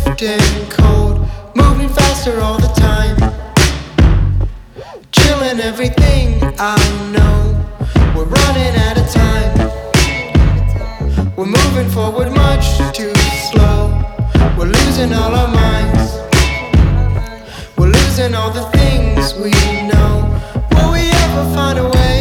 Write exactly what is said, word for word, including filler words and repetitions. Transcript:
drifting cold, moving faster all the time, chilling everything I know. We're running out of time. We're moving forward much too slow. We're losing all our minds. We're losing all the things we know. Will we ever find a way